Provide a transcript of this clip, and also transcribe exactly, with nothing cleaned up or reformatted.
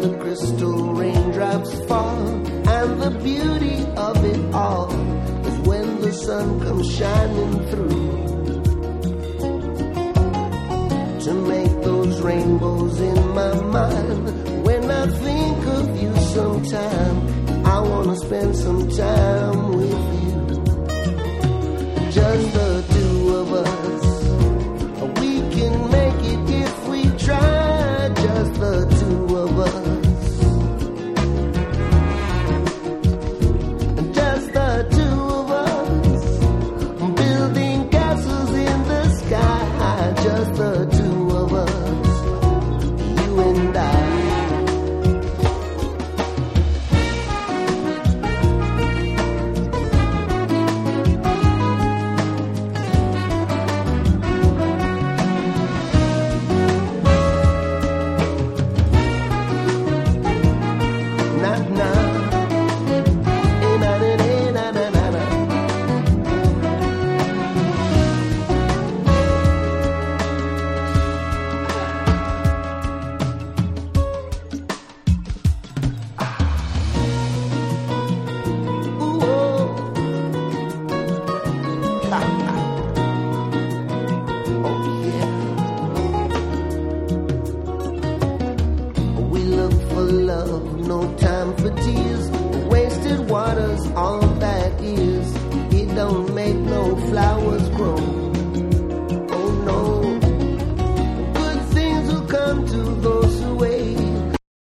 the crystal raindrops fall. And the beauty of it all is when the sun comes shining through to make those rainbows in my mind. When I think of you sometime, I wanna spend some time